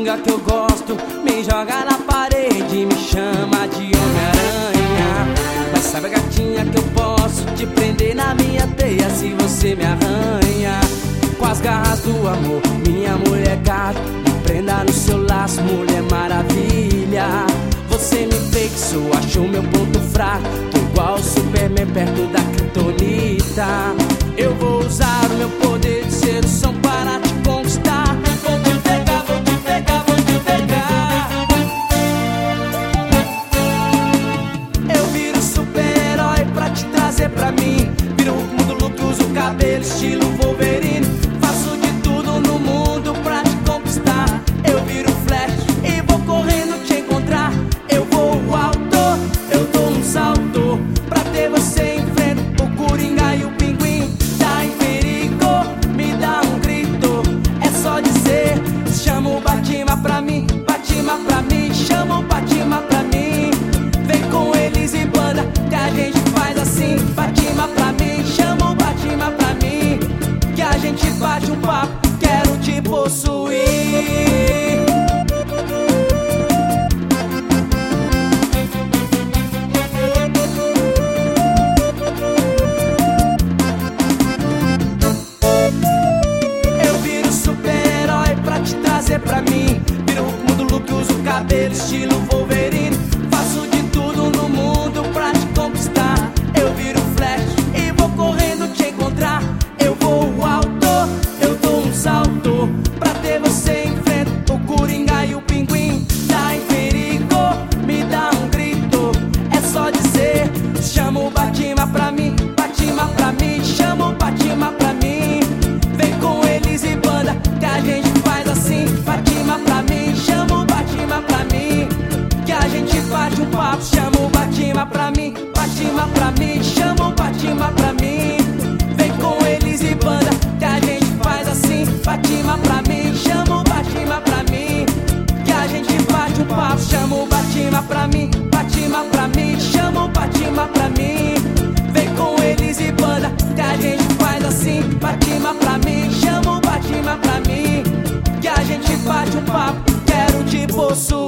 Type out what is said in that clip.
coringa que eu gosto, me joga na parede, me chama de Homem-Aranha. Mas sabe, gatinha, que eu posso te prender na minha teia se você me arranha. Com as garras do amor, minha mulher gato, me prenda no seu laço, Mulher Maravilha. Você me fixou, achou meu ponto fraco, tô igual o Superman perto da Kryptonita. Eu vou usar o meu poder de sedução para te conquistar. Vou te pegar, vou te pegar, vou te pegar. Eu viro super-herói pra te trazer pra mim. Viro o mundo louco, uso o cabelo estilo Wolverine. Faço de tudo no mundo pra te conquistar. Eu viro Flash e vou correndo te encontrar. Eu vou alto, eu dou um salto. Pra ter você enfrento o Coringa e o Pinguim. Tá em perigo, me dá um grito. É só dizer, chama o Batman pra mim. Batman pra mim, chama o Batman pra mim. Vem com eles e banda, que a gente faz assim. Batman pra mim, chama o Batman pra mim. Que a gente bate um papo, quero te possuir. Pra mim, viro o mundo look, uso o cabelo estilo Wolverine. Faço de tudo no mundo pra te conquistar. Eu viro Flash e vou correndo te encontrar. Eu vou alto, eu dou um salto. Pra ter você enfrento o Coringa e o Pinguim. Tá em perigo, me dá um grito. É só dizer, chama o Batman pra mim. Batman pra mim, chama o Batman pra mim. Vem com eles e banda, que a gente faz assim. Batman pra mim, chama o Batman pra mim. Que a gente bate um papo, chama o Batman pra mim. Batman pra mim, chama o Batman pra mim. Vem com eles e banda, que a gente faz assim. Batman pra mim, chama o Batman pra mim. Que a gente bate um papo, chama o Batman pra mim. Batman pra mim, chama o Batman pra mim. Vem com eles e banda, que a gente faz assim. Batman pra mim, chama o Batman pra mim. Que a gente bate um papo, quero te possuir.